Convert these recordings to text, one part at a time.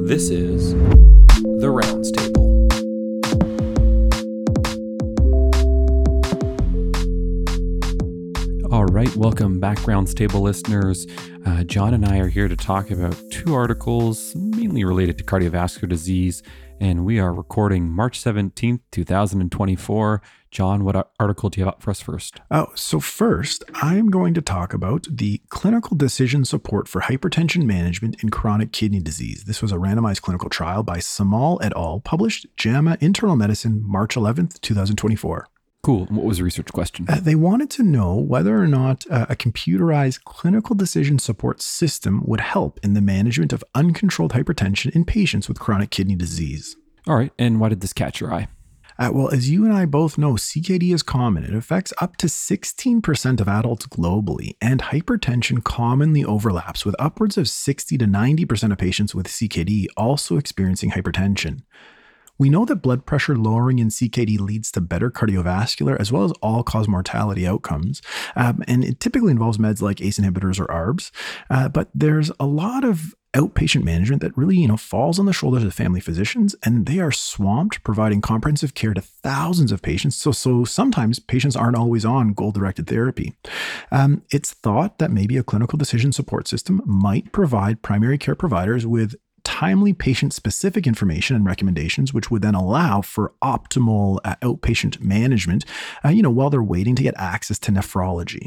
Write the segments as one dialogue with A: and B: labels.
A: This is The Rounds Table. All right, welcome back, Rounds Table listeners. John and I are here to talk about two articles mainly related to cardiovascular disease, and we are recording March 17th, 2024. John, what article do you have up for us first?
B: So first, I am going to talk about the clinical decision support for hypertension management in chronic kidney disease. This was a randomized clinical trial by Samal et al., published JAMA Internal Medicine, March 11th, 2024.
A: Cool. And what was the research question?
B: They wanted to know whether or not a computerized clinical decision support system would help in the management of uncontrolled hypertension in patients with chronic kidney disease.
A: All right. And why did this catch your eye?
B: Well, as you and I both know, CKD is common. It affects up to 16% of adults globally, and hypertension commonly overlaps with upwards of 60 to 90% of patients with CKD also experiencing hypertension. We know that blood pressure lowering in CKD leads to better cardiovascular as well as all-cause mortality outcomes, and it typically involves meds like ACE inhibitors or ARBs, but there's a lot of outpatient management that really, falls on the shoulders of family physicians, and they are swamped providing comprehensive care to thousands of patients. So sometimes patients aren't always on goal-directed therapy. It's thought that maybe a clinical decision support system might provide primary care providers with timely patient-specific information and recommendations, which would then allow for optimal outpatient management, while they're waiting to get access to nephrology.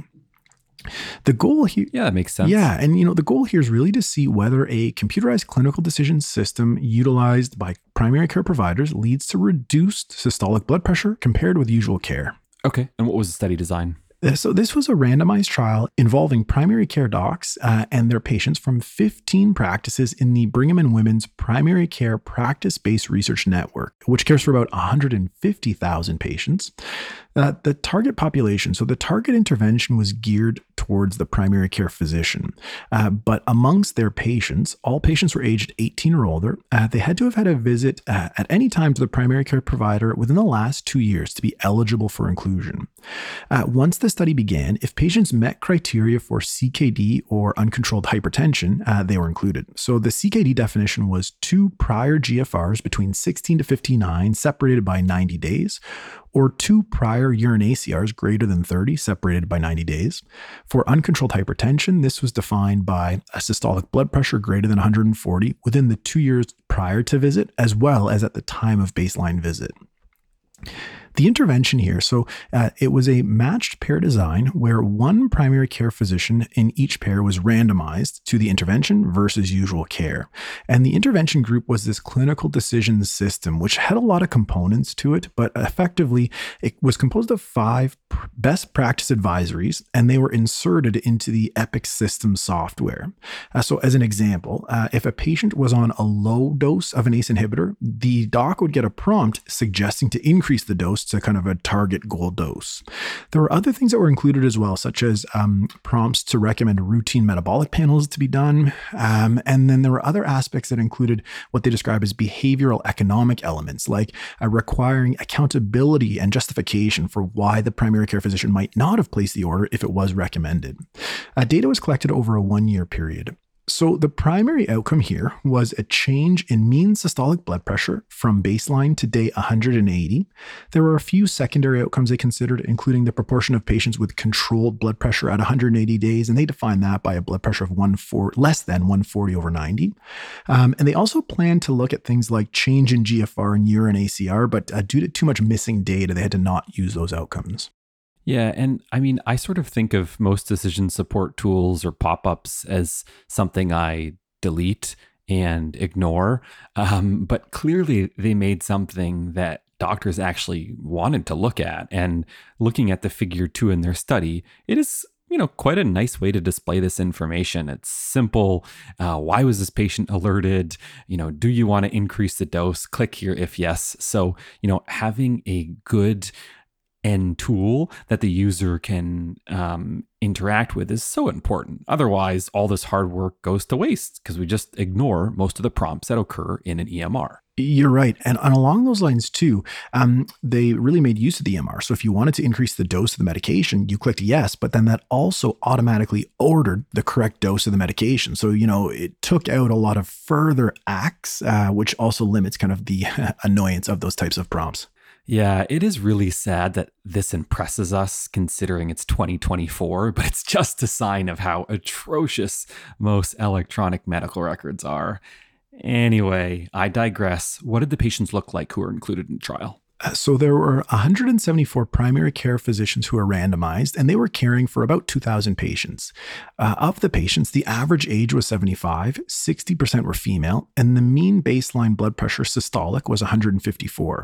B: The goal here...
A: Yeah, that makes sense.
B: Yeah, and the goal here is really to see whether a computerized clinical decision system utilized by primary care providers leads to reduced systolic blood pressure compared with usual care.
A: Okay, and what was the study design?
B: So this was a randomized trial involving primary care docs and their patients from 15 practices in the Brigham and Women's Primary Care Practice-Based Research Network, which cares for about 150,000 patients. The target population, so the target intervention was geared towards the primary care physician. But amongst their patients, all patients were aged 18 or older. They had to have had a visit at any time to the primary care provider within the last 2 years to be eligible for inclusion. Once the study began, if patients met criteria for CKD or uncontrolled hypertension, they were included. So the CKD definition was 2 prior GFRs between 16 to 59 separated by 90 days, or 2 prior urine ACRs greater than 30 separated by 90 days. For uncontrolled hypertension, this was defined by a systolic blood pressure greater than 140 within the 2 years prior to visit, as well as at the time of baseline visit. The intervention here, it was a matched pair design where one primary care physician in each pair was randomized to the intervention versus usual care. And the intervention group was this clinical decision system, which had a lot of components to it, but effectively it was composed of 5 best practice advisories, and they were inserted into the Epic system software. So as an example, if a patient was on a low dose of an ACE inhibitor, the doc would get a prompt suggesting to increase the dose to kind of a target goal dose. There were other things that were included as well, such as prompts to recommend routine metabolic panels to be done. And then there were other aspects that included what they describe as behavioral economic elements, like requiring accountability and justification for why the primary care physician might not have placed the order if it was recommended. Data was collected over a 1-year period. So the primary outcome here was a change in mean systolic blood pressure from baseline to day 180. There were a few secondary outcomes they considered, including the proportion of patients with controlled blood pressure at 180 days, and they defined that by a blood pressure of less than 140 over 90. And they also planned to look at things like change in GFR and urine ACR, but due to too much missing data, they had to not use those outcomes.
A: Yeah, and I mean, I sort of think of most decision support tools or pop-ups as something I delete and ignore, but clearly they made something that doctors actually wanted to look at. And looking at the figure 2 in their study, it is quite a nice way to display this information. It's simple. Why was this patient alerted? Do you want to increase the dose? Click here if yes. So, having a good end tool that the user can interact with is so important. Otherwise, all this hard work goes to waste because we just ignore most of the prompts that occur in an EMR.
B: You're right. And along those lines, too, they really made use of the EMR. So if you wanted to increase the dose of the medication, you clicked yes, but then that also automatically ordered the correct dose of the medication. So, it took out a lot of further acts, which also limits kind of the annoyance of those types of prompts.
A: Yeah, it is really sad that this impresses us considering it's 2024, but it's just a sign of how atrocious most electronic medical records are. Anyway, I digress. What did the patients look like who were included in the trial?
B: So there were 174 primary care physicians who were randomized, and they were caring for about 2,000 patients. Of the patients, the average age was 75, 60% were female, and the mean baseline blood pressure systolic was 154.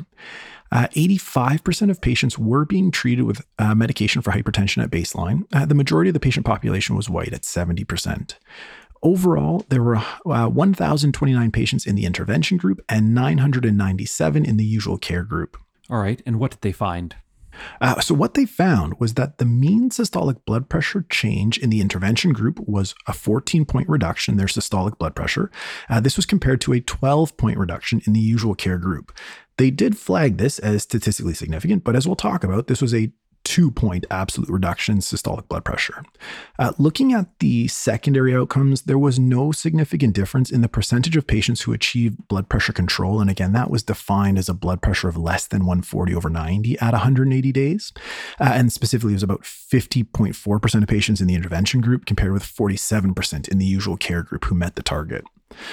B: 85% of patients were being treated with medication for hypertension at baseline. The majority of the patient population was white at 70%. Overall, there were 1,029 patients in the intervention group and 997 in the usual care group.
A: All right, and what did they find?
B: So what they found was that the mean systolic blood pressure change in the intervention group was a 14-point reduction in their systolic blood pressure. This was compared to a 12-point reduction in the usual care group. They did flag this as statistically significant, but as we'll talk about, this was a 2-point absolute reduction in systolic blood pressure. Looking at the secondary outcomes, there was no significant difference in the percentage of patients who achieved blood pressure control. And again, that was defined as a blood pressure of less than 140/90 at 180 days. And specifically, it was about 50.4% of patients in the intervention group compared with 47% in the usual care group who met the target.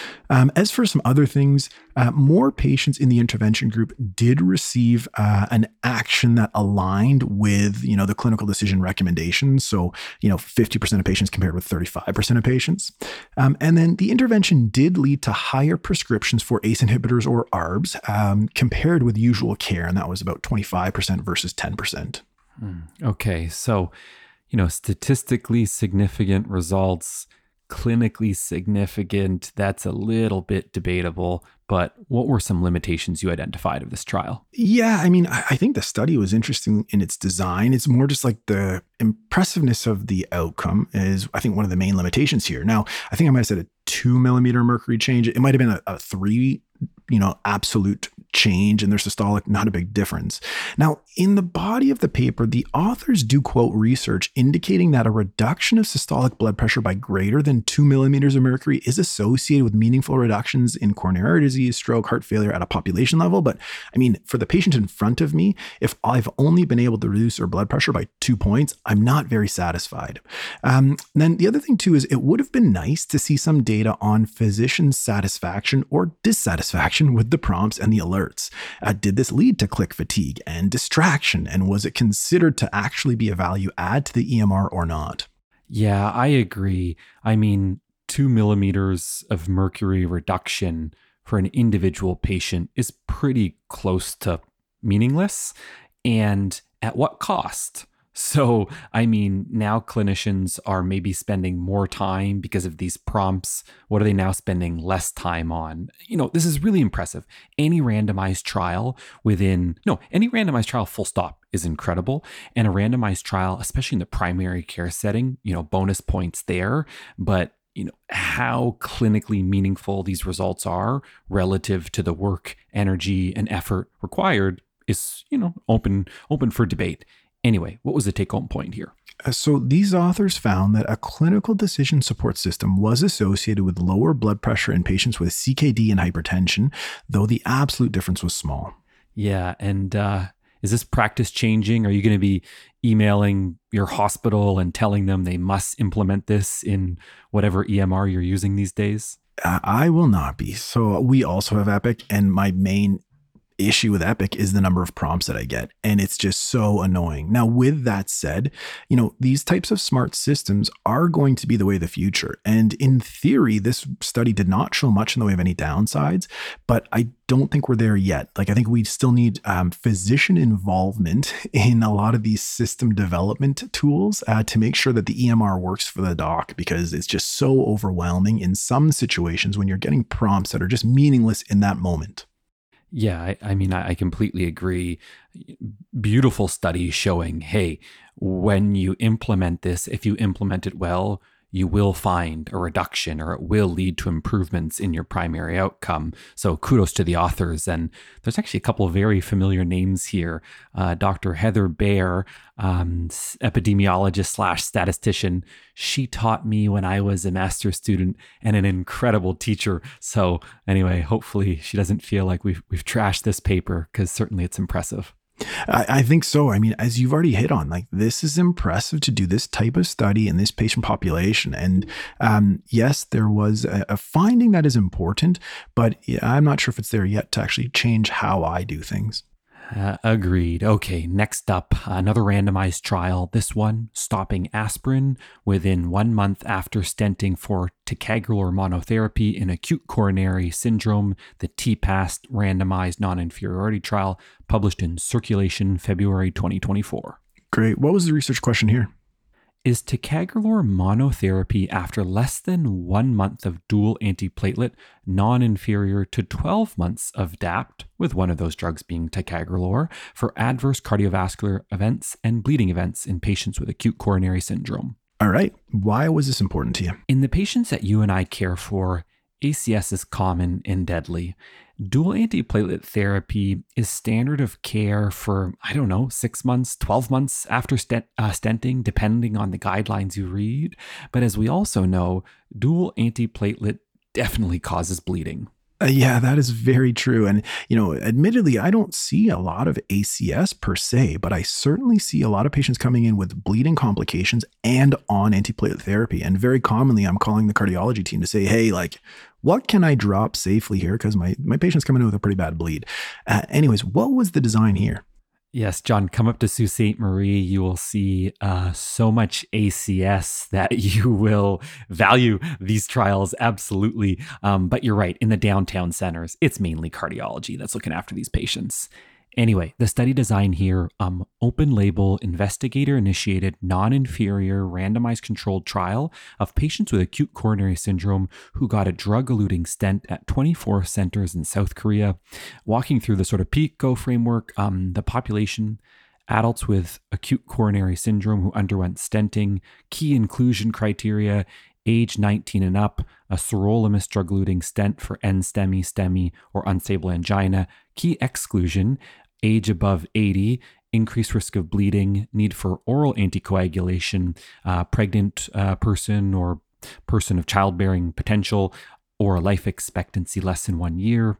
B: As for some other things, more patients in the intervention group did receive an action that aligned with, the clinical decision recommendations. So, 50% of patients compared with 35% of patients. And then the intervention did lead to higher prescriptions for ACE inhibitors or ARBs compared with usual care. And that was about 25% versus 10%.
A: Okay, so, statistically significant results, clinically significant, that's a little bit debatable, but what were some limitations you identified of this trial?
B: Yeah, I think the study was interesting in its design. It's more just like the impressiveness of the outcome is, I think, one of the main limitations here. Now, I think I might have said a 2 mm mercury change. It might have been a 3, absolute change in their systolic, not a big difference. Now, in the body of the paper, the authors do quote research indicating that a reduction of systolic blood pressure by greater than 2 mm of mercury is associated with meaningful reductions in coronary disease, stroke, heart failure at a population level. But for the patient in front of me, if I've only been able to reduce their blood pressure by 2 points, I'm not very satisfied. Then the other thing too is it would have been nice to see some data on physician satisfaction or dissatisfaction with the prompts and the alerts. Did this lead to click fatigue and distraction? And was it considered to actually be a value add to the EMR or not?
A: Yeah, I agree. 2 millimeters of mercury reduction for an individual patient is pretty close to meaningless. And at what cost? So, now clinicians are maybe spending more time because of these prompts. What are they now spending less time on? This is really impressive. Any randomized trial full stop is incredible. And a randomized trial, especially in the primary care setting, bonus points there. But how clinically meaningful these results are relative to the work, energy, and effort required is, open for debate. Anyway, what was the take-home point here?
B: So these authors found that a clinical decision support system was associated with lower blood pressure in patients with CKD and hypertension, though the absolute difference was small.
A: Yeah, and is this practice changing? Are you going to be emailing your hospital and telling them they must implement this in whatever EMR you're using these days?
B: I will not be. So we also have Epic, and my main issue with Epic is the number of prompts that I get. And it's just so annoying. Now, with that said, these types of smart systems are going to be the way of the future. And in theory, this study did not show much in the way of any downsides, but I don't think we're there yet. I think we still need physician involvement in a lot of these system development tools to make sure that the EMR works for the doc, because it's just so overwhelming in some situations when you're getting prompts that are just meaningless in that moment.
A: Yeah, I completely agree. Beautiful studies showing, hey, when you implement this, if you implement it well, you will find a reduction or it will lead to improvements in your primary outcome. So kudos to the authors. And there's actually a couple of very familiar names here. Dr. Heather Bayer, epidemiologist slash statistician. She taught me when I was a master's student and an incredible teacher. So anyway, hopefully she doesn't feel like we've trashed this paper, because certainly it's impressive.
B: I think so. I mean, as you've already hit on, like, this is impressive to do this type of study in this patient population. And yes, there was a finding that is important, but I'm not sure if it's there yet to actually change how I do things.
A: Agreed. Okay, next up, another randomized trial. This one stopping aspirin within 1 month after stenting for ticagrelor monotherapy in acute coronary syndrome, the TPAST randomized non-inferiority trial, published in Circulation, February 2024.
B: Great. What was the research question here?
A: Is ticagrelor monotherapy after less than 1 month of dual antiplatelet non-inferior to 12 months of DAPT, with one of those drugs being ticagrelor, for adverse cardiovascular events and bleeding events in patients with acute coronary syndrome?
B: All right. Why was this important to you?
A: In the patients that you and I care for, ACS is common and deadly. Dual antiplatelet therapy is standard of care for, 6 months, 12 months after stenting, depending on the guidelines you read. But as we also know, dual antiplatelet definitely causes bleeding.
B: Yeah, that is very true. And, admittedly, I don't see a lot of ACS per se, but I certainly see a lot of patients coming in with bleeding complications and on antiplatelet therapy. And very commonly, I'm calling the cardiology team to say, hey, what can I drop safely here? Because my patient's coming in with a pretty bad bleed. Anyways, what was the design here?
A: Yes, John, come up to Sault Ste. Marie. You will see so much ACS that you will value these trials, absolutely. But you're right, in the downtown centers, it's mainly cardiology that's looking after these patients. Anyway, the study design here, open label, investigator initiated, non-inferior, randomized controlled trial of patients with acute coronary syndrome who got a drug-eluting stent at 24 centers in South Korea. Walking through the sort of PICO framework, the population, adults with acute coronary syndrome who underwent stenting, key inclusion criteria, age 19 and up, a sirolimus drug-eluting stent for NSTEMI, STEMI, or unstable angina. Key exclusion, age above 80, increased risk of bleeding, need for oral anticoagulation, pregnant person or person of childbearing potential, or life expectancy less than 1 year.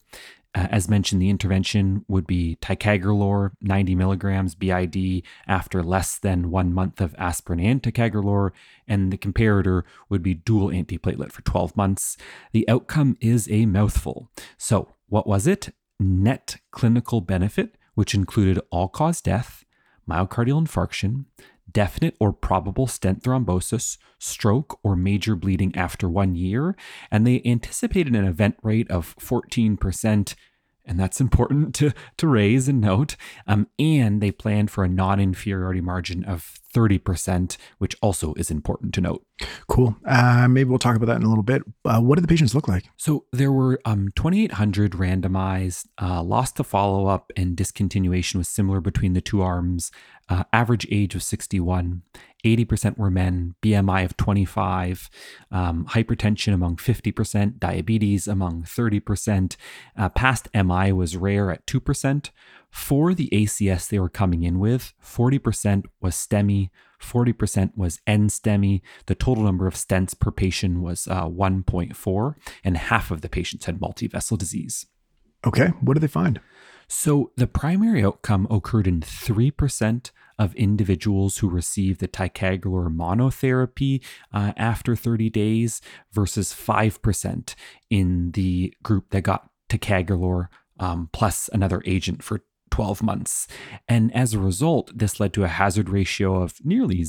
A: As mentioned, the intervention would be ticagrelor, 90 milligrams BID after less than 1 month of aspirin and ticagrelor, and the comparator would be dual antiplatelet for 12 months. The outcome is a mouthful. So what was it? Net clinical benefit, which included all-cause death, myocardial infarction, definite or probable stent thrombosis, stroke, or major bleeding after 1 year, and they anticipated an event rate of 14%, and that's important to raise and note, and they planned for a non-inferiority margin of 30%, which also is important to note.
B: Cool. Maybe we'll talk about that in a little bit. What did the patients look like?
A: So there were 2,800 randomized, lost to follow-up, and discontinuation was similar between the two arms. Average age was 61. 80% were men, BMI of 25, hypertension among 50%, diabetes among 30%. Past MI was rare at 2%. For the ACS they were coming in with, 40% was STEMI, 40% was NSTEMI. The total number of stents per patient was 1.4, and half of the patients had multivessel disease.
B: Okay, what did they find?
A: So the primary outcome occurred in 3% of individuals who received the ticagrelor monotherapy after 30 days versus 5% in the group that got ticagrelor plus another agent for 12 months. And as a result, this led to a hazard ratio of nearly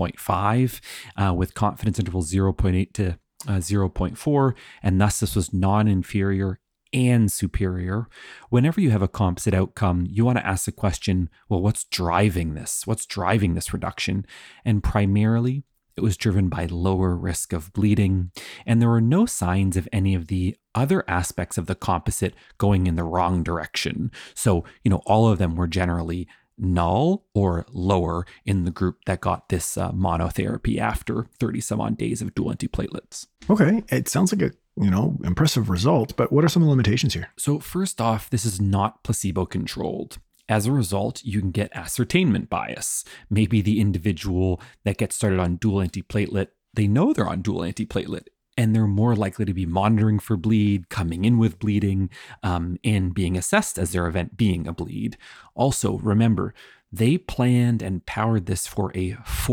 A: 0.5 with confidence interval 0.8 to 0.4. And thus this was non-inferior and superior. Whenever you have a composite outcome, you want to ask the question, well, what's driving this? What's driving this reduction? And primarily, it was driven by lower risk of bleeding, and there were no signs of any of the other aspects of the composite going in the wrong direction. So, all of them were generally null or lower in the group that got this monotherapy after 30 some odd days of dual antiplatelets.
B: Okay, it sounds like a impressive result, but what are some of the limitations here?
A: So first off, this is not placebo-controlled. As a result, you can get ascertainment bias. Maybe the individual that gets started on dual antiplatelet, they know they're on dual antiplatelet, and they're more likely to be monitoring for bleed, coming in with bleeding, and being assessed as their event being a bleed. Also, remember, they planned and powered this for a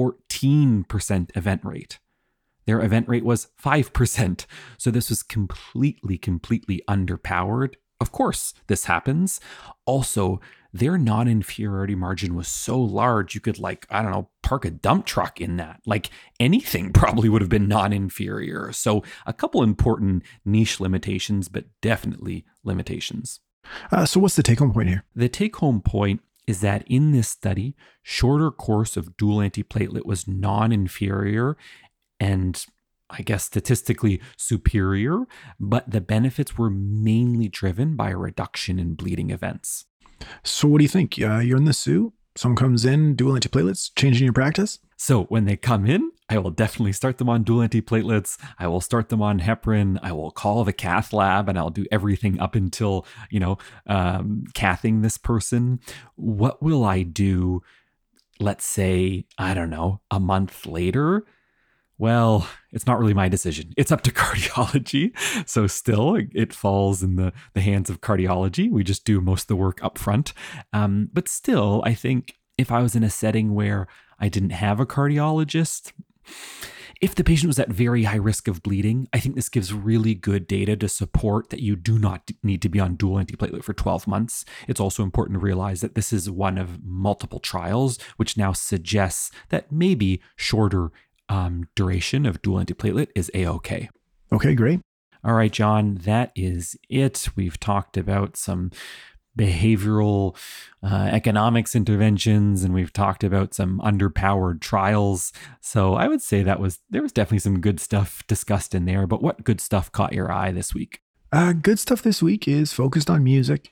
A: 14% event rate. Their event rate was 5%. So this was completely underpowered. Of course, this happens. Also, their non-inferiority margin was so large, you could park a dump truck in that. Like anything probably would have been non-inferior. So a couple important niche limitations, but definitely limitations.
B: So what's the take-home point here?
A: The take-home point is that in this study, shorter course of dual antiplatelet was non-inferior and I guess statistically superior, but the benefits were mainly driven by a reduction in bleeding events.
B: So what do you think? You're in the SUE? Someone comes in, dual antiplatelets, changing your practice?
A: So when they come in, I will definitely start them on dual antiplatelets. I will start them on heparin. I will call the cath lab and I'll do everything up until, cathing this person. What will I do, let's say, a month later? Well, it's not really my decision. It's up to cardiology. So still, it falls in the hands of cardiology. We just do most of the work up front. But still, I think if I was in a setting where I didn't have a cardiologist, if the patient was at very high risk of bleeding, I think this gives really good data to support that you do not need to be on dual antiplatelet for 12 months. It's also important to realize that this is one of multiple trials, which now suggests that maybe shorter duration of dual antiplatelet is A-OK.
B: Okay, great.
A: All right, John, that is it. We've talked about some behavioral economics interventions, and we've talked about some underpowered trials. So I would say there was definitely some good stuff discussed in there, but what good stuff caught your eye this week?
B: Good stuff this week is focused on music.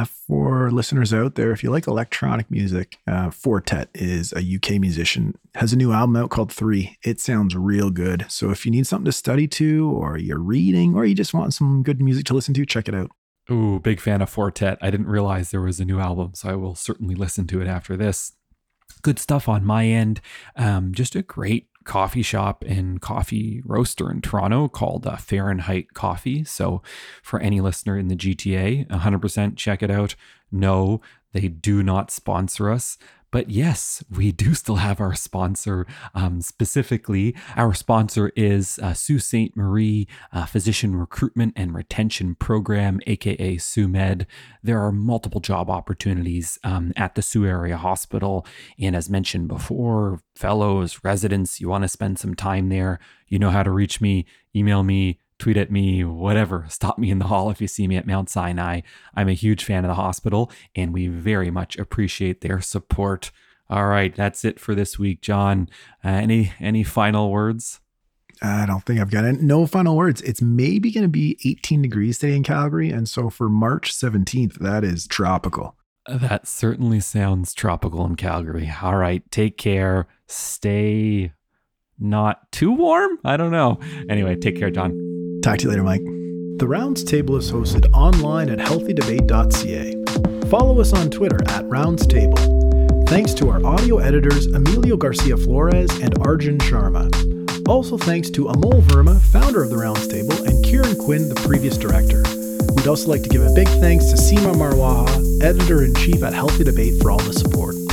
B: For listeners out there, if you like electronic music, Fortet is a UK musician, has a new album out called 3. It sounds real good. So if you need something to study to, or you're reading, or you just want some good music to listen to, check it out.
A: Ooh, big fan of Fortet. I didn't realize there was a new album, so I will certainly listen to it after this. Good stuff on my end. Just a great coffee shop and coffee roaster in Toronto called Fahrenheit Coffee. So for any listener in the GTA, 100% check it out. No, they do not sponsor us. But yes, we do still have our sponsor. Specifically, our sponsor is Sault Ste. Marie Physician Recruitment and Retention Program, aka SUMED. There are multiple job opportunities at the Sault Area Hospital. And as mentioned before, fellows, residents, you want to spend some time there, you know how to reach me, email me, tweet at me, whatever. Stop me in the hall if you see me at Mount Sinai. I'm a huge fan of the hospital, and we very much appreciate their support. All right, that's it for this week, John. Any final words?
B: I don't think I've got it. No final words. It's maybe going to be 18 degrees today in Calgary, and so for March 17th, that is tropical.
A: That certainly sounds tropical in Calgary. All right, take care. Stay not too warm? I don't know. Anyway, take care, John.
B: Talk to you later, Mike. The Rounds Table is hosted online at healthydebate.ca. Follow us on Twitter at Rounds Table. Thanks to our audio editors, Emilio Garcia Flores and Arjun Sharma. Also thanks to Amol Verma, founder of the Rounds Table, and Kieran Quinn, the previous director. We'd also like to give a big thanks to Seema Marwaha, editor-in-chief at Healthy Debate, for all the support.